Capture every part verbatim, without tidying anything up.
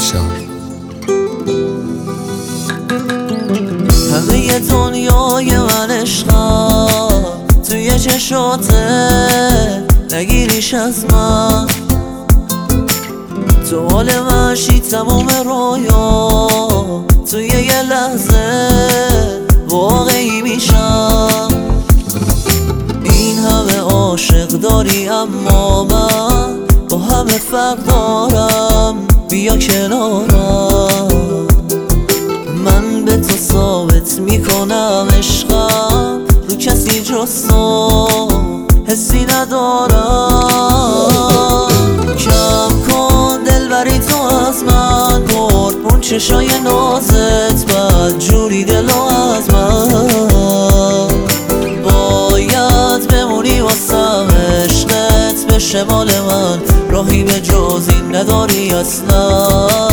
فشار. همه دنیای من عشقم توی چشاته، نگیریش از من. تو حال وحشی تمام رویا توی یه لحظه واقعی میشم. این همه عاشق داری اما من با همه فرق دارم، بیا کنارم. من به تو ثابت میکنم عشقم رو کسی جز تو حسی ندارم. کم کن دلبری تو از من، قربون چشای نازت بد جوری دلو از من. باید بمونی واسم عشقت به شمال من، راهی به جز این نداری اصلا.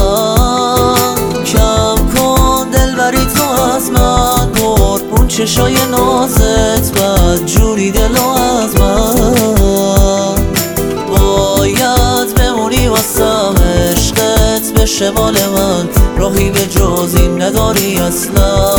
کم کن دلبری تو از من، قربون چشای نازت بد جوری دلو از من. باید بمونی واسم عشقت به شمال من، راهی به جز این نداری اصلا.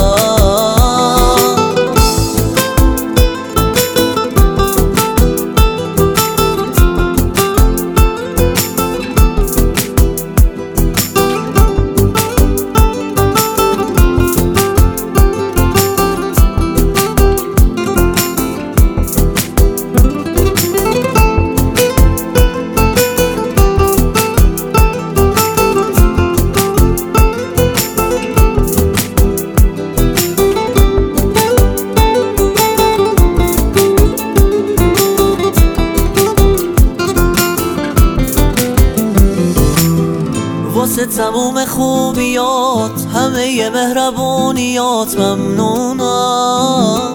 واسه تموم خوبیات، همه ی مهربونیات ممنونم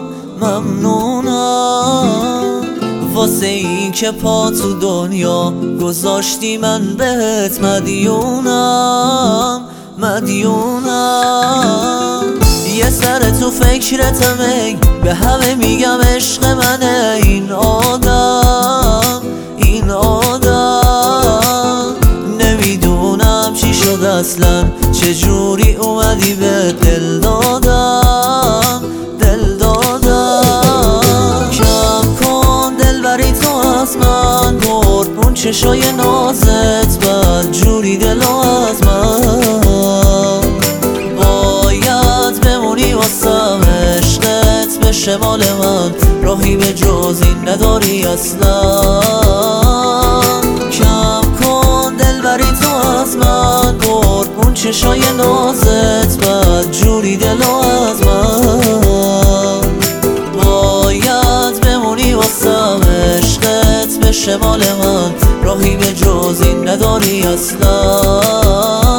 ممنونم. واسه این که پا تو دنیا گذاشتی من بهت مدیونم مدیونم. یه سر تو فکرتم ای، به همه میگم عشق منه این آدم این آدم. نمیدونم چی شد اصلا، چجوری اومدی به دل دادم دل دادم. کم کن دلبری تو از من، قربون چشای نازت بد جوری دلو از من. باید بمونی واسم عشقت به شمال من، راهی به جز این نداری اصلا. کم کن دلبری تو از من، قربون چشای نازت بد جوری دلو از من. باید بمونی واسم عشقت به شمال من، راهی به جز این نداری اصلا.